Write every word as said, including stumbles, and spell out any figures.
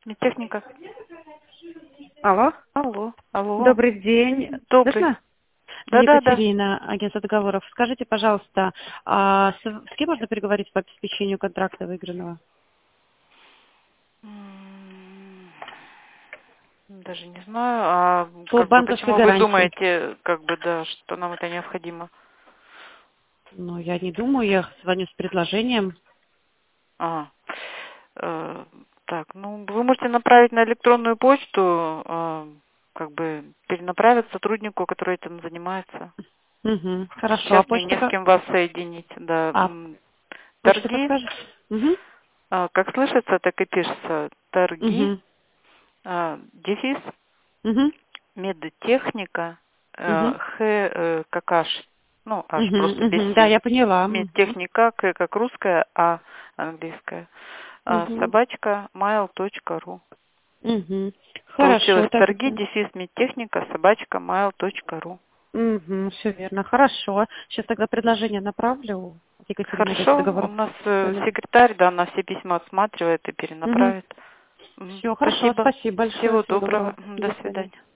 Медтехника. Алло. Алло. Алло. Добрый день. Добрый. Слышно? Да-да-да. Екатерина, агентство договоров. Скажите, пожалуйста, а с, с кем можно переговорить по обеспечению контракта выигранного? М, Даже не знаю. А По как бы банковской почему вы гарантии. думаете, как бы да, что нам это необходимо? Ну, я не думаю, я звоню с предложением. А. э, Так, ну вы можете направить на электронную почту, э, как бы перенаправить сотруднику, который этим занимается. Угу. Хорошо. А Сейчас мне почта не с как? кем вас соединить. Да. А М, почта Торги, подскажешь? Угу. а, как слышится, так и пишется. Торги, Угу. а, дефис, Угу. медтехника, э, Угу. Х э, как Аш, ну Аш просто Угу. без Угу. Да, Си. я поняла. Медтехника, К как русская, А английская. А, Угу. собачка mail точка ру. Угу. Получилось Хорошо, торги, тогда. дефис медтехника, собачка mail точка ру. Угу, все верно. Хорошо. Сейчас тогда предложение направлю. Екатерина, агентство Хорошо, у договоров. нас э, секретарь, да, на все письма отсматривает и Угу. перенаправит. Мгм. Все, хорошо. Спасибо. Спасибо большое. Всего Всего доброго. доброго. Мгм. До До свидания. свидания.